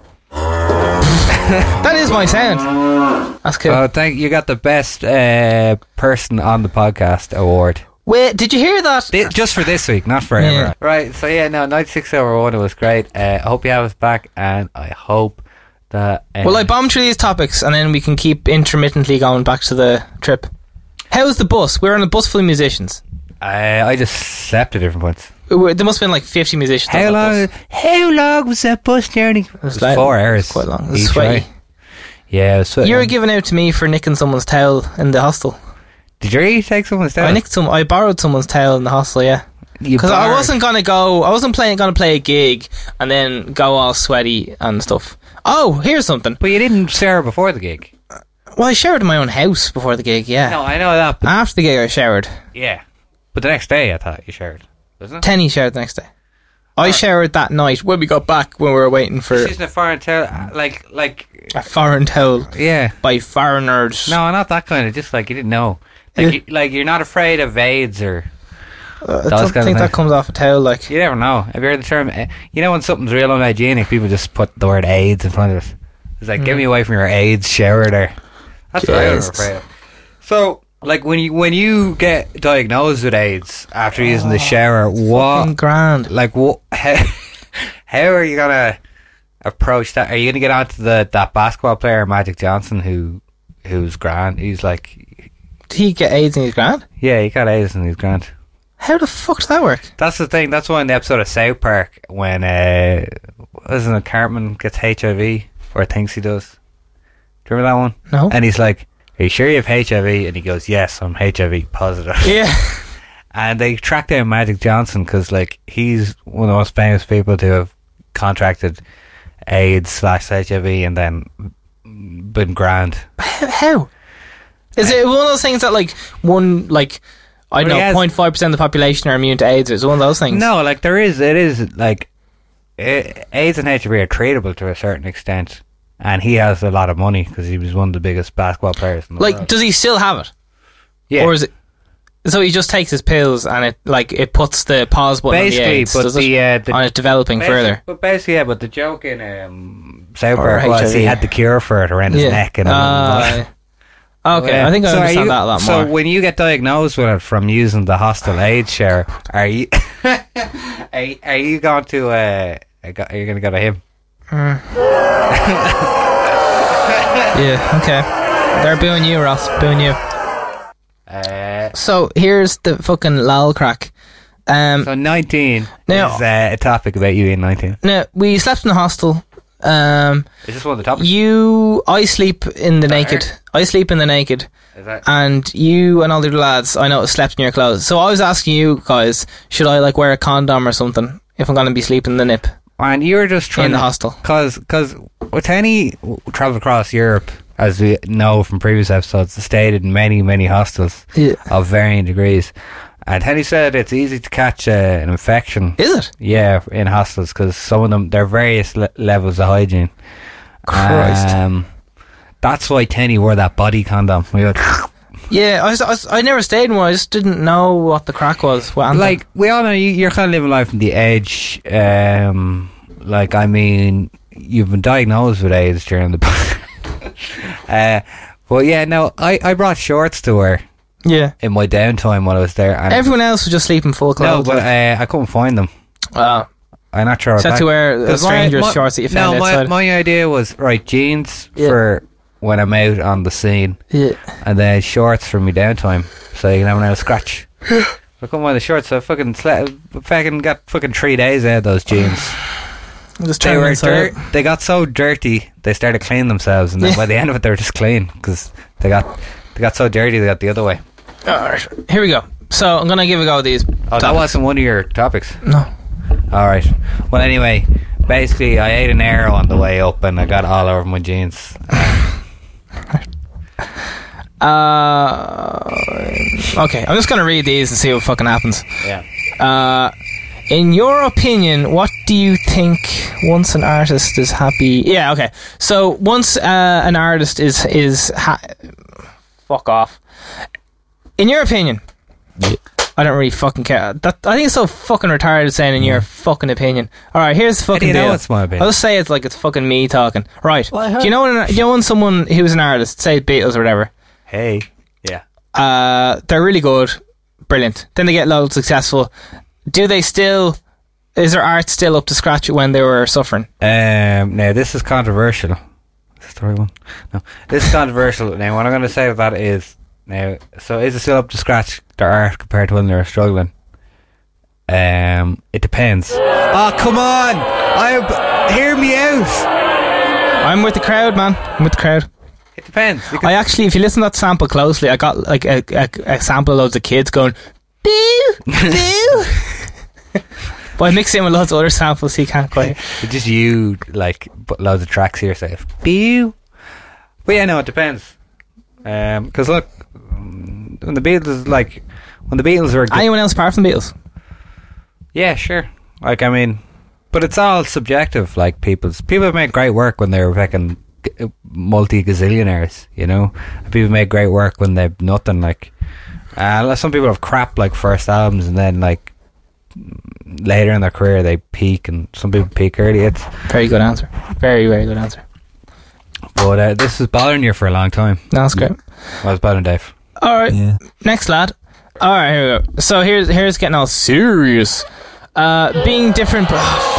that is my sound. That's cool.
Oh, thank you. Got the best person on the podcast award.
Wait, did you hear that?
Just for this week, not forever.
Yeah.
Right, so yeah, no, 96 over 1, it was great. I hope you have us back, and I hope that...
Well, I bombed through these topics, and then we can keep intermittently going back to the trip. How's the bus? We're on a bus full of musicians.
I just slept at different points.
There must have been like 50 musicians on that bus.
How long was that bus journey? It was
like-
4 hours.
Quite long. It was
each
sweaty.
way. Yeah, it was sweaty.
You were giving out to me for nicking someone's towel in the hostel.
Did you really take someone's towel?
I borrowed someone's towel in the hostel, yeah. Because I wasn't gonna play a gig and then go all sweaty and stuff. Oh, here's something.
But you didn't shower before the gig.
Well, I showered in my own house before the gig, yeah.
No, I know that, but
After the gig, I showered.
yeah. But the next day, I thought you showered, wasn't it?
Tenny showered the next day. I showered that night when we got back, when we were waiting for
She's in a foreign towel, like,
a foreign towel
yeah.
by foreigners.
No, not that kind of. Just like you didn't know, like you're not afraid of AIDS or
I
those
don't
kind of
think that
things.
comes off a towel, like.
You never know. Have you heard the term? You know when something's real unhygienic, people just put the word AIDS in front of it. It's like, get me away from your AIDS shower there. That's what I was
Jesus.
afraid of. So Like when you get diagnosed with AIDS after using the shower,
Fucking
what?
grand.
Like what? How are you gonna approach that? Are you gonna get onto that basketball player Magic Johnson who's grand? He's like,
Did he get AIDS in his grand?
yeah, he got AIDS and he's grand.
How the fuck does that work?
That's the thing. That's why in the episode of South Park when isn't it Cartman gets HIV or thinks he does. Do you remember that one?
No.
And he's like, "Are you sure you have HIV?" And he goes, "Yes, I'm HIV positive."
Yeah.
And they tracked down Magic Johnson because, like, he's one of the most famous people to have contracted AIDS/HIV and then been grand.
How? Is it one of those things that like one like I don't
Well, he
know
has-
0.5% of the population are immune to AIDS? Is it one of those things?
No, like it is like AIDS and HIV are treatable to a certain extent, and he has a lot of money because he was one of the biggest basketball players in the
Like,
world.
does he still have it,
Yeah,
or is it? So he just takes his pills and it puts the pause button
basically,
on the AIDS,
but
does
the
it? On it developing further.
But basically, yeah. But the joke in South
Or
Park was he
HIV.
had the cure for it around his neck and.
Okay, I think I
So
understand that a lot
So
more.
when you get diagnosed with it from using the hostile AIDS shower, are you are you going to are you going to go to him?
Yeah, okay. They're booing you, Ross. Booing you. So here's the fucking lol crack.
So 19
Now-
is a topic about you being 19.
Now we slept in the hostel.
Is this one of the topics?
I sleep in the naked. I sleep in the naked.
Is that-
And you and all the other lads, I know, slept in your clothes. So I was asking you guys, should I like wear a condom or something if I'm going to be sleeping in the nip
And you were just trying
in the
to-
hostel?
Because Tony travelled across Europe, as we know from previous episodes, stayed in many, many hostels
Yeah.
of varying degrees. And Tony said it's easy to catch an infection.
Is it?
Yeah, in hostels, because some of them, there are various levels of hygiene.
Christ.
That's why Tony wore that body condom. We were,
Yeah, I never stayed in one. I just didn't know what the crack was.
like, we all know you're kind of living life on the edge. Like, I mean, you've been diagnosed with AIDS during the... but yeah, no, I brought shorts to wear
yeah.
in my downtime while I was there. And
Everyone else was just sleeping full
no,
clothes.
but I couldn't find them. I'm not sure.
So
what
to wear
Because
stranger's shorts that you found
no,
outside.
my idea was, right, jeans
Yeah.
for when I'm out on the scene,
Yeah.
and then shorts for me downtime, so you can have an out scratch. I couldn't wear the shorts, so I fucking got fucking 3 days out of those jeans.
Just
They
turn
were
inside out.
they got so dirty, they started cleaning themselves, and then by the end of it, they were just clean because they got so dirty they got the other way.
Alright, here we go. So I'm gonna give a go at these.
Oh, that wasn't one of your topics.
No.
All right. Well, anyway, basically, I ate an arrow on the way up, and I got all over my jeans.
Okay, I'm just gonna read these and see what fucking happens.
Yeah.
In your opinion, what do you think once an artist is happy? Yeah, okay. So once an artist is fuck off. In your opinion, I don't really fucking care. I think it's so fucking retarded saying in your fucking opinion. All right, here's the
How do
fucking
you know
deal.
it's my opinion?
I'll just say it's like it's fucking me talking. Right?
Well, I heard-
do you know when someone who's an artist, say Beatles or whatever,
Hey. Yeah.
they're really good, brilliant. Then they get loads successful. Is their art still up to scratch when they were suffering?
Now, this is controversial. Is this the right one? No. This is controversial. Now, what I'm going to say about that is, so is it still up to scratch, their art, compared to when they were struggling? It depends. Oh, come on! Hear me out!
I'm with the crowd, man. I'm with the crowd.
It depends. Because
I actually, if you listen to that sample closely, I got like a sample of loads of kids going, boo, boo. But I mixed it in with loads of other samples, so you can't quite.
it's just you, like, put loads of tracks here, say, "Pew." But yeah, no, it depends. Because look, when the Beatles were good,
Anyone else apart from the Beatles?
yeah, sure. Like, I mean, but it's all subjective. Like, people have made great work when they were fucking multi-gazillionaires, you know. And people make great work when they've nothing. Like, some people have crap like first albums, and then like later in their career they peak, and some people peak early. It's
Very good answer. Very, very good answer.
but this was bothering you for a long time.
No, that's great.
I was bothering Dave.
Alright,
Yeah.
next lad. Alright, here we go. So here's getting all serious. Being different.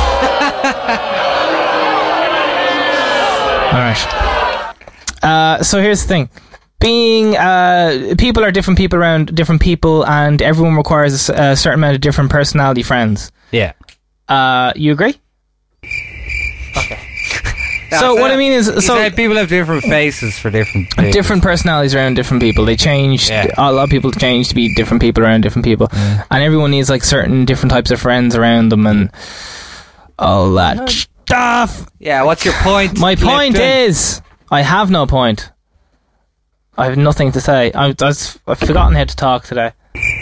Alright. So here's the thing. Being people are different people around different people, and everyone requires a certain amount of different personality friends.
Yeah.
You agree? So what I mean is,
You said people have different faces for different people.
different personalities around different people. They change.
Yeah.
A lot of people change to be different people around different people, and everyone needs like certain different types of friends around them and all that stuff.
Yeah, what's your point?
My point
Clifton?
is, I have no point. I have nothing to say. I've forgotten how to talk today.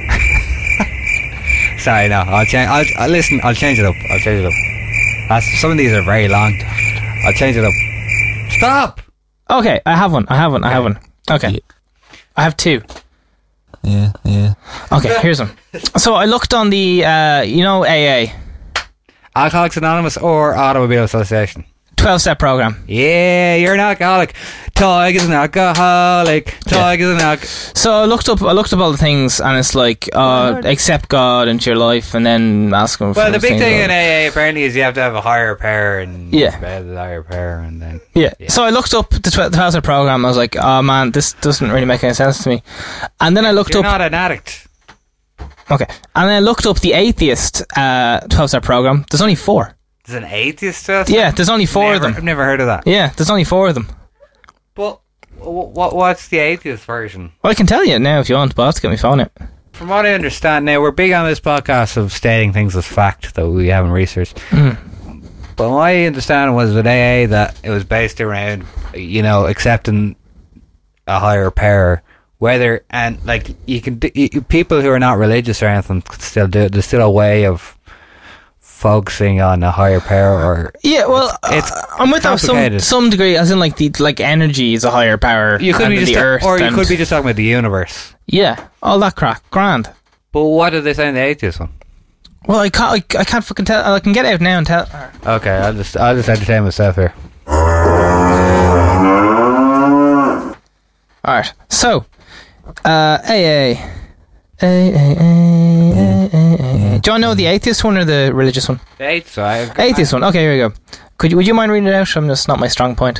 Sorry, no. I'll change. I'll listen. I'll change it up. Some of these are very long. I'll change it up. Stop.
Okay, I have one. Okay, I have two.
Yeah.
Okay, here's one. So I looked on the, AA,
Alcoholics Anonymous or Automobile Association.
12-step program.
Yeah, you're an alcoholic. Tig is an alcoholic. Tig is an alcoholic.
So I looked up all the things, and it's like, accept God into your life, and then ask Him for
Well, the big
things
thing in
about-
AA apparently is you have to have a higher power and
Yeah.
the higher power, and then
Yeah. So I looked up the 12-step program. I was like, oh man, this doesn't really make any sense to me. And then I looked
you're
up.
not an addict.
Okay. And then I looked up the atheist 12-step program. There's only 4.
There's an atheist stuff.
Yeah, there's only 4 of them.
I've never heard of that.
Yeah, there's only 4 of them.
But what's the atheist version?
Well, I can tell you now if you want, but I'll have to get my phone out.
From what I understand, now we're big on this podcast of stating things as fact that we haven't researched. But my understanding was with AA that it was based around, accepting a higher power. Whether and like you can people who are not religious or anything could still do it. There's still a way of focusing on a higher power, or
Yeah, well,
it's
I'm with that to
complicated.
some degree, as in like energy is a higher power.
You could
and
be just
the earth,
or you
and-
could be just talking about the universe.
Yeah, all that crack, grand.
But what did they say in the atheist one?
Well, I can't fucking tell. I can get out now and tell.
Okay, I'll just entertain myself here.
All right, so AA. Do you want to know the atheist one or the religious one?
The eighth, so
Atheist one. Okay, here we go. Would you mind reading it out? I'm just not my strong point.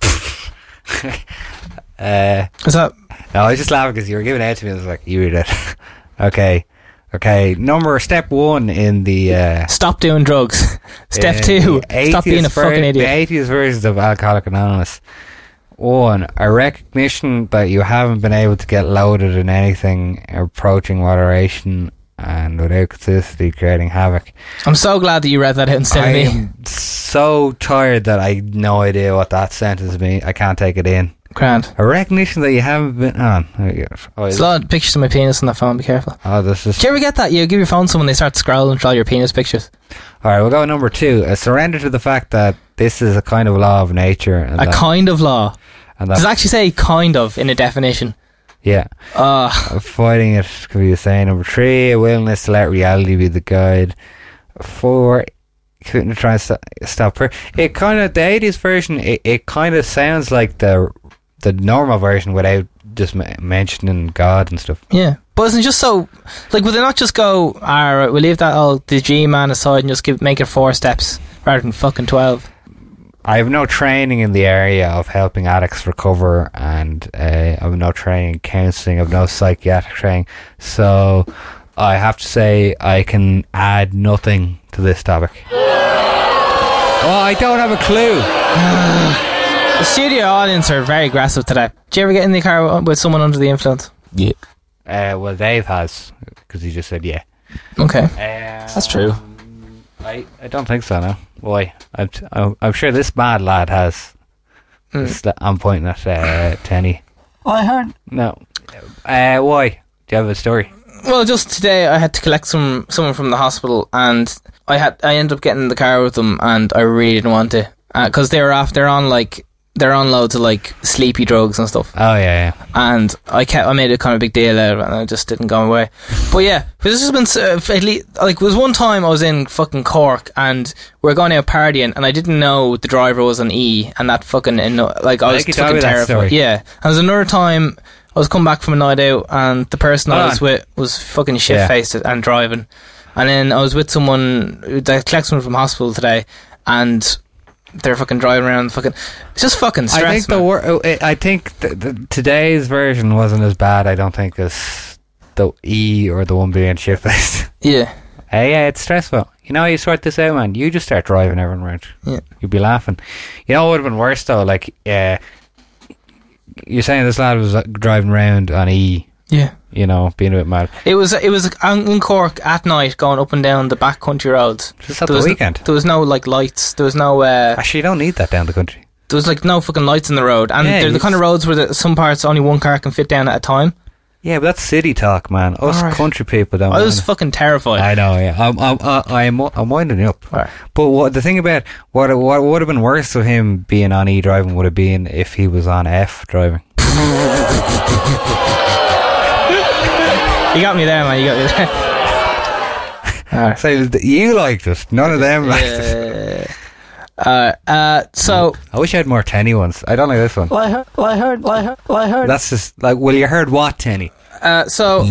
Is that?
No, I was just laughing because you were giving it out to me. I was like, you read it. Okay. Step 1 in the
Stop doing drugs. Step 2, stop being a fucking
The
idiot.
atheist versions of Alcoholics Anonymous. 1, a recognition that you haven't been able to get loaded in anything approaching moderation and without consistency creating havoc.
I'm so glad that you read that out instead
I
of me.
am so tired that I have no idea what that sentence means. I can't take it in.
Grand.
A recognition that you haven't been on. There you go.
There's a lot of pictures of my penis on that phone, be careful.
This is...
Do you ever get that? You give your phone to someone, they start scrolling through all your penis pictures.
Alright, we'll go with number 2. A surrender to the fact that this is a kind of law of nature. And
A kind of law.
And
Does it actually say kind of in a definition?
Yeah. Avoiding it could be the same. Number 3, a willingness to let reality be the guide. 4, couldn't try and stop prayer. It kind of, the 80s version, it kind of sounds like the normal version without just mentioning God and stuff.
Yeah. But isn't it just so, like, would they not just go, alright, we'll leave that the G-man aside and just make it 4 steps rather than fucking 12?
I have no training in the area of helping addicts recover, and I have no training in counselling, I have no psychiatric training, so I have to say I can add nothing to this topic. Oh, I don't have a clue.
The studio audience are very aggressive today. Do you ever get in the car with someone under the influence?
Yeah.
Well, Dave has, because he just said yeah.
Okay.
That's true.
I don't think so, no. Why? I'm sure this mad lad has. I'm pointing at Tenny.
I heard.
No. Why? Do you have a story?
Well, just today I had to collect someone from the hospital, and I ended up getting in the car with them, and I really didn't want to, because they're on loads of like sleepy drugs and stuff.
Oh yeah.
And I made a kind of big deal out of it, and I just didn't go away. But yeah, this has been like, there was one time I was in fucking Cork and we were going out partying, and I didn't know the driver was an E, and that fucking I was
you told me
fucking
that
terrified.
story.
Yeah, and there's another time I was coming back from a night out, and the person I was with was fucking shit-faced and driving. And then I was with someone that collects someone from hospital today, and they're fucking driving around. Fucking, it's just fucking stress.
I think today's version wasn't as bad. I don't think as the E or the one being shit-faced.
Yeah.
Yeah, it's stressful. You know how you sort this out, man? You just start driving everyone around.
Yeah.
You'd be laughing. You know what would have been worse, though? Like, you're saying this lad was driving around on E.
Yeah.
You know, being a bit mad.
It was in Cork at night, going up and down the back country roads.
Just at the weekend.
There was no, like, lights. There was no...
Actually, you don't need that down the country.
There was, like, no fucking lights in the road. And they're the kind of roads where some parts only one car can fit down at a time.
Yeah, but that's city talk, man. Us country people don't.
I was fucking terrified.
I know. Yeah, I'm winding you up.
Right.
But the thing about what would have been worse of him being on E driving would have been if he was on F driving.
You got me there, man. You got me there.
Right. So you liked it. None of them liked it.
So
I wish I had more Tenny ones. I don't like this one.
Well, I heard.
That's just like, well, you heard what, Tenny?
alright. So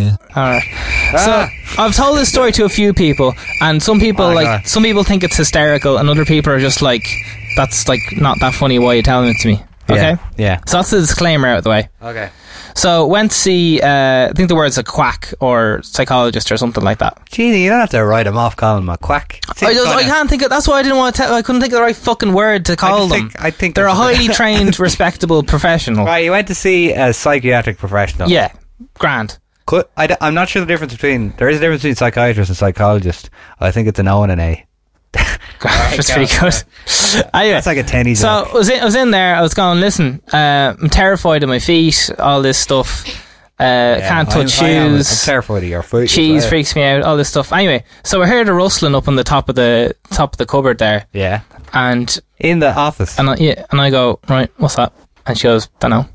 I've told this story to a few people, and some people some people think it's hysterical, and other people are just like, that's like not that funny. Why are you telling it to me? Okay.
Yeah.
So that's the disclaimer out of the way.
Okay.
So went to see, I think the word's a quack or psychologist or something like that.
Gee, you don't have to write him off calling him a quack.
I can't think of, that's why I didn't want to I couldn't think of the right fucking word to call them.
I think
they're a highly trained, respectable professional.
Right, you went to see a psychiatric professional.
Yeah, grand.
I'm not sure the difference between, there is a difference between psychiatrist and psychologist. I think it's an O and an A.
That's pretty good. Anyway,
that's like a tenny
joke. So I was in there. I was going, listen, I'm terrified of my feet. All this stuff. Can't touch shoes.
I'm terrified of your feet.
Cheese freaks me out. All this stuff. Anyway, so I heard a rustling up on the top of the cupboard there.
Yeah.
And
in the office.
And I go, right, what's that? And she goes, don't know.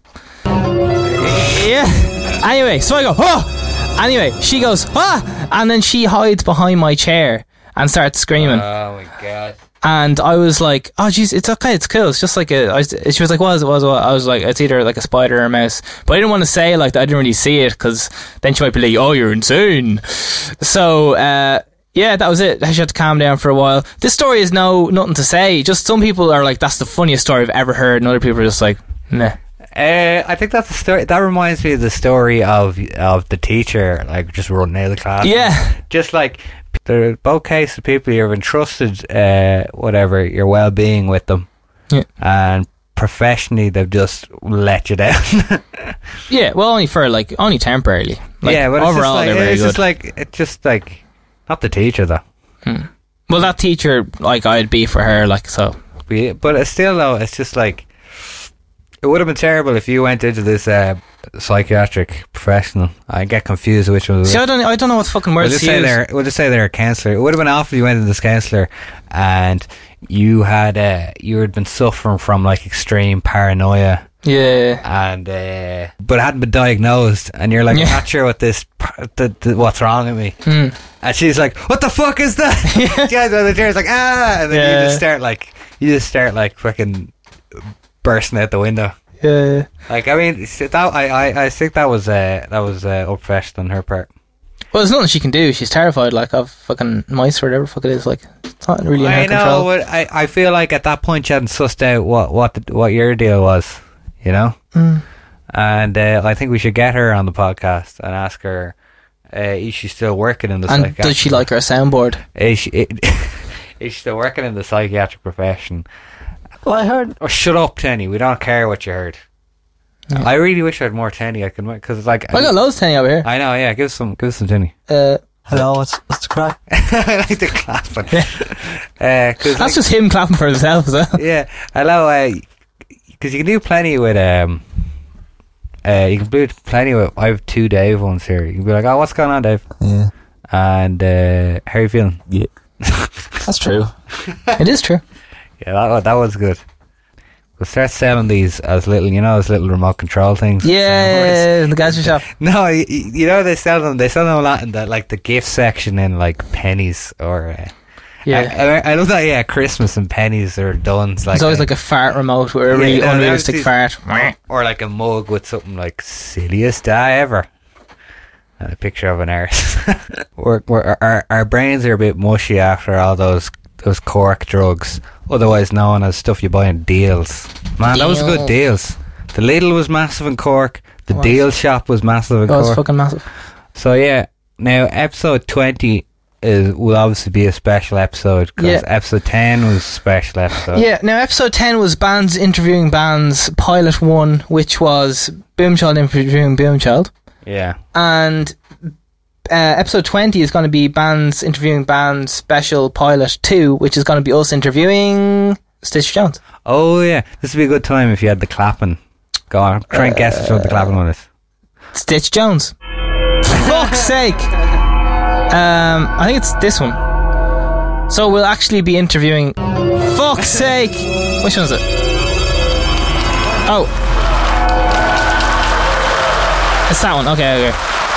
Yeah. Anyway, so I go, oh. Anyway, she goes, ah, and then she hides behind my chair and starts screaming.
Oh my god.
And I was like, oh jeez, it's okay, it's cool. It's just like she was like, what is it? I was like, it's either like a spider or a mouse. But I didn't want to say like that. I didn't really see it, because then she might be like, oh, you're insane. So, yeah, that was it. She had to calm down for a while. This story is nothing to say. Just some people are like, that's the funniest story I've ever heard. And other people are just like, nah.
I think that's the story. That reminds me of the story of the teacher, like, just running out of the class.
Yeah.
Just like, they're both cases of people you've entrusted your well-being with them, and professionally they've just let you down.
Yeah, well, only temporarily. Like,
yeah, but
overall they're very good.
It's just like not the teacher though.
Well, that teacher, like, I'd be for her, like, so.
But it's still though, it's just like, it would have been terrible if you went into this psychiatric professional. I get confused which one was.
See, I don't know what fucking words to use.
We'll just say they're a counsellor. It would have been awful if you went into this counsellor and you had been suffering from like extreme paranoia.
Yeah.
And but it hadn't been diagnosed, and you're like, I'm not sure what what's wrong with me. And she's like, what the fuck is that? Yeah. The chair's like, and then you just start like fucking bursting out the window.
Yeah.
Like, I mean, I think that was unprofessional on her part.
Well, there's nothing she can do. She's terrified, like, of fucking mice or whatever the fuck it is. Like, it's not really in her control.
But I feel like at that point she hadn't sussed out what your deal was, you know. And I think we should get her on the podcast and ask her, is she still working in the psychiatric?
And does she like her soundboard?
Is she still working in the psychiatric profession?
Well, I heard.
Oh, shut up, Tenny. We don't care what you heard. Yeah. I really wish I had more Tenny. I can, because like
I got loads of Tenny over here.
I know. Yeah, give us some Tenny.
Hello, what's the crack?
I like the clapping.
That's just him clapping for himself as well.
Yeah. Hello. Because you can do plenty with you can do plenty with. I have two Dave ones here. You can be like, oh, what's going on, Dave?
Yeah.
And how are you feeling?
Yeah. That's true.
It is true.
Yeah, that was good. We'll start selling these as little remote control things.
Yeah, in the gadget shop.
No, you know they sell them a lot in the gift section in like pennies or
Yeah.
I love that. Yeah, Christmas and pennies are done. It's
There's always like a fart remote with a really unrealistic fart.
or like a mug with something like silliest day ever. And a picture of an arse. Our brains are a bit mushy after all those cork drugs, otherwise known as stuff you buy in deals. Man, those were good deals. The Lidl was massive in Cork. The deal shop was massive in
That was
Cork.
fucking massive.
So yeah, now episode 20 will obviously be a special episode because episode 10 was a special episode.
Yeah, now episode 10 was bands interviewing bands, pilot 1, which was Boomchild interviewing Boomchild.
Yeah.
And episode 20 is going to be bands interviewing bands, special pilot 2, which is going to be us interviewing Stitch Jones.
Oh yeah, this would be a good time if you had the clapping. Go on, try and guess what the clapping one is.
Stitch Jones. Fuck's sake! I think it's this one. So we'll actually be interviewing. Fuck's sake! Which one is it? Oh. It's that one. Okay.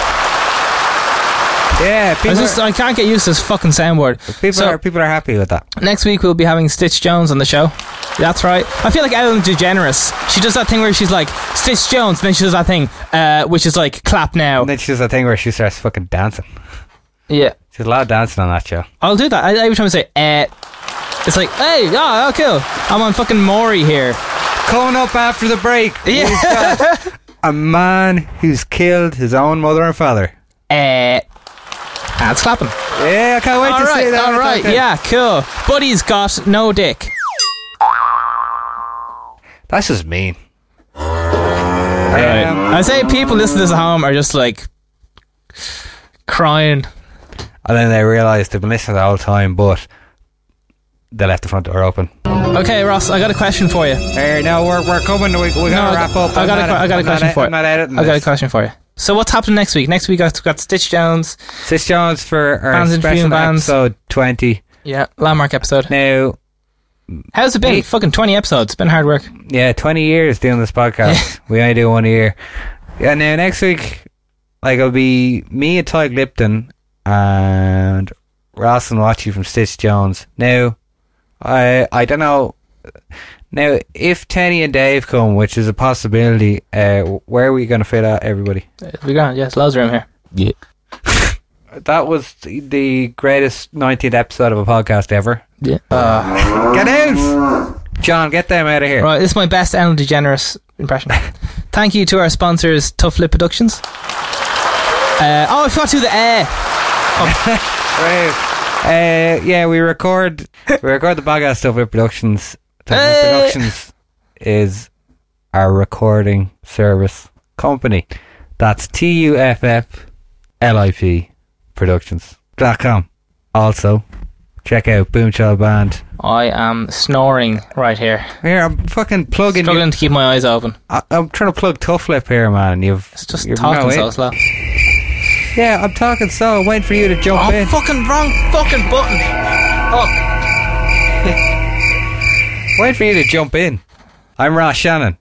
Yeah,
I can't get used to this fucking soundboard.
People are happy with that.
Next week we'll be having Stitch Jones on the show. That's right. I feel like Ellen DeGeneres. She does that thing where she's like Stitch Jones, and then she does that thing, which is like clap now.
And then she does that thing where she starts fucking dancing.
Yeah,
There's a lot of dancing on that show.
I'll do that. Every time I say it's like, hey, oh, cool. I'm on fucking Maury here.
Coming up after the break,
Yeah.
we've got a man who's killed his own mother and father.
That's clapping.
Yeah, I can't wait to see that.
All right, yeah, cool. Buddy's got no dick.
That's just mean.
I say people listening to this at home are just like crying.
And then they realise they've been listening the whole time, but they left the front door open.
Okay, Ross, I got a question for you.
No, we're coming. We gotta wrap up.
I got a question for you.
I'm not editing
I got a
this.
question for you. So what's happening next week? Next week I've got Stitch Jones.
Stitch Jones for our
Bands interviewing
special
bands.
episode 20.
Yeah, landmark episode.
Now,
How's it been? Fucking 20 episodes. It's been hard work.
yeah, 20 years doing this podcast. We only do one a year. Yeah, now next week, like, it'll be me and Tyg Lipton and Ross and Watchy from Stitch Jones. Now, I don't know. Now, if Tenny and Dave come, which is a possibility, where are we going to fit out everybody?
It'll be grand. Yes, loads of room here.
Yeah.
That was the greatest 19th episode of a podcast ever.
Yeah.
Get out! John, get them out of here.
Right, this is my best Ellen DeGeneres impression. Thank you to our sponsors, Tough Lip Productions. I forgot to do the
Right. Yeah, we record the podcast stuff with Productions. Productions is our recording service company. That's TUFFLIP Productions.com. Also, check out Boomchild Band.
I am snoring right here.
Here, I'm fucking plugging.
Struggling to keep my eyes open.
I'm trying to plug Tough Lip here, man. And
It's just talking so slow.
Yeah, I'm talking so. I'm waiting for you to jump in.
Fucking wrong fucking button. Fuck.
Wait for you to jump in. I'm Ross Shannon.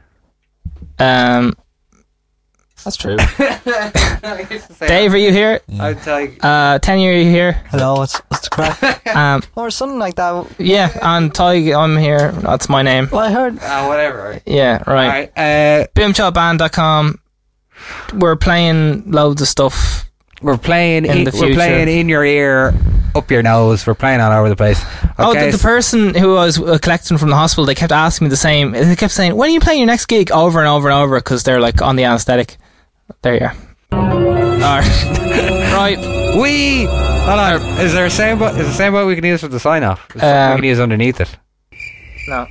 That's true.
Dave, are you here?
I'm Tyg.
Tenny, are you here?
Hello, what's the crack? Or something like that.
Yeah, and Tyg, I'm here. That's my name.
Well, I heard.
Whatever.
Yeah, right.
Alright,
Boomchildband.com. We're playing loads of stuff.
we're playing
In the
we're
future.
playing in your ear, up your nose. We're playing all over the place.
Oh,
Okay,
the person who I was collecting from the hospital, they kept asking me the same. They kept saying, when are you playing your next gig? Over and over and over, because they're like on the anaesthetic. There you are. Alright. Right.
we hold on. Is there a soundbite? Is the soundbite we can use for the sign off? Is there something we can use underneath it?
No.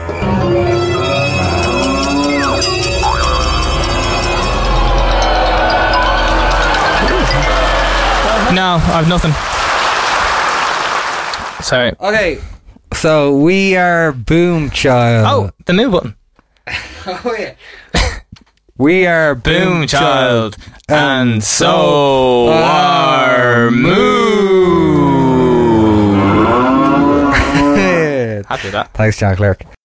No, I've nothing. Sorry.
Okay, so we are Boomchild.
Oh, the move button.
Oh yeah. We are
Boomchild. And so are Moo. Happy with that.
Thanks, John Clerk.